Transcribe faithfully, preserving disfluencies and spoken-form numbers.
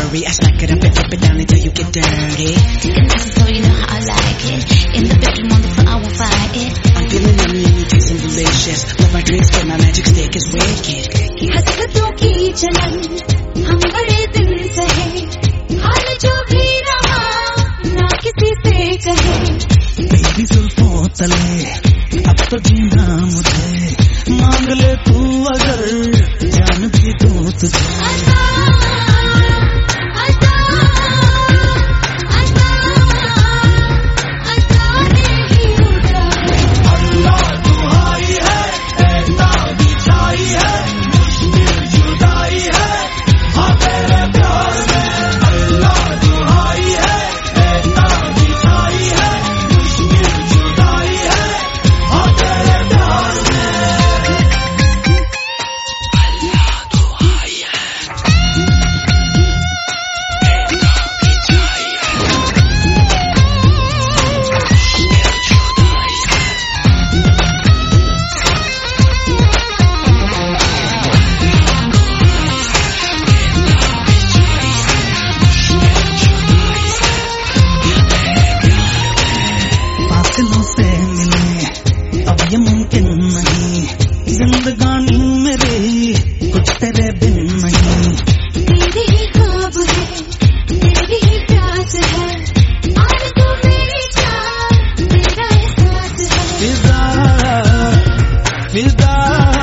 hurry. I stack it up and flip it down until you get dirty. And this is so you know how I like it. In the bedroom on the floor, I won't fight it. I'm feeling yummy and you tasting delicious. Love my drinks, but my magic stick is wicked. हसरतों की जलन हम बड़े दिन सहे, हाल जो भी रहा ना किसी से कहे. तेरी जुल्फों तले अब तो जीना मुझे, मांग ले तू अगर जान भी दूं तुझे. से मिले अब ये मुमकिन नहीं, जिंदगानी मेरी कुछ तेरे बिन नहीं. तेरे ही ख्वाब है, तेरी ही प्यास है, आज तो मेरी जान मेरा एहसास है. फिदा फिदा